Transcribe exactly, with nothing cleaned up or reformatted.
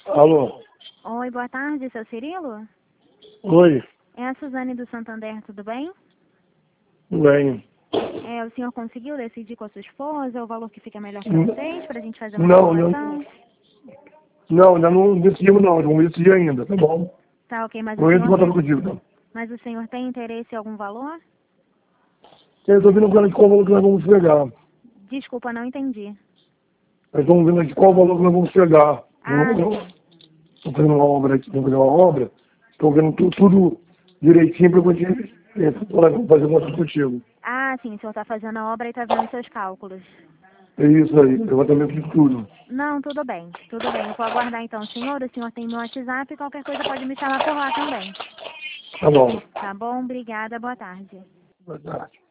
Alô? Oi, boa tarde, seu Cirilo? Oi, É a Suzane do Santander, tudo bem? bem. É, o senhor conseguiu decidir com a sua esposa o valor que fica melhor para N- vocês, para a gente fazer uma Não, não, simulação? não, ainda não decidimos não, vamos decidir ainda, tá bom? Tá, ok, mas o Eu entro em senhor contato tem, contigo, tá? mas o senhor tem interesse em algum valor? Eu tô vendo qual qual valor que nós vamos pegar. Desculpa, não entendi. Nós estamos vendo aqui qual valor que nós vamos pegar. Ah, Eu sim. estou fazendo uma obra aqui, vamos fazer uma obra, estou vendo tudo, tudo direitinho para eu conseguir eh, fazer uma coisa contigo. Ah, sim, o senhor está fazendo a obra e está vendo seus cálculos. É isso aí, levantamento de tudo. Não, tudo bem, tudo bem. Eu vou aguardar então, senhor. O senhor tem meu WhatsApp e qualquer coisa pode me chamar por lá também. Tá bom. Tá bom? Obrigada, boa tarde. Boa tarde.